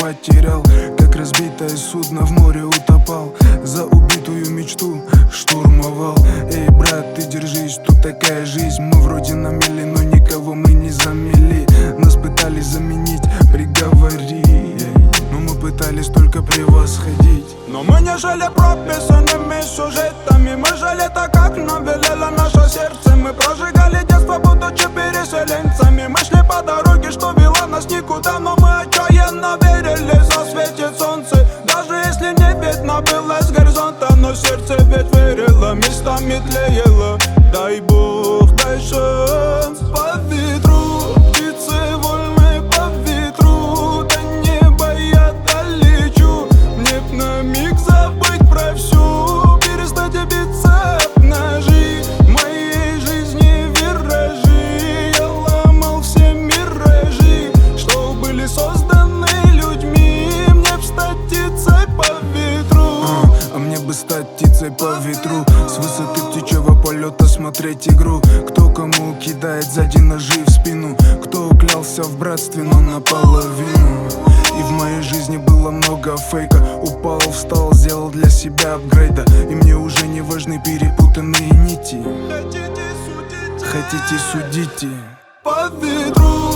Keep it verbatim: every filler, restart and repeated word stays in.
потерял, как разбитое судно в море утопал. За убитую мечту штурмовал. Эй, брат, ты держись, тут такая жизнь. Мы вроде на мели, но никого мы не замели. Нас пытались заменить, приговорить, но мы пытались только превосходить. Но мы не жили прописанными сюжетами. Мы жили так, как нам велело наше сердце. Мы прожигали детство, будучи переселенцами. Мы шли по дороге, что вела нас никуда, но мы отчаянно верили, засветит солнце. Даже если не видно было с горизонта, но сердце ведь верило, местами тлеяло. Дай Бог, дай шанс по ветру. Птицы вольны по ветру. До неба я долечу. Мне б на миг забыть про всю, перестать биться об ножи. В моей жизни виражи. Я ломал все миражи, что были созданы людьми. Мне б стать птицей по ветру. а, а мне бы стать птицей по ветру. С высоты птичьего полета смотреть игру. Кто кому кидает сзади ножи в спину. Кто клялся в братстве, но наполовину. И в моей жизни было много фейка. Упал, встал, сделал для себя апгрейда. И мне уже не важны перепутанные нити. Хотите судить, Хотите, судите. по ветру.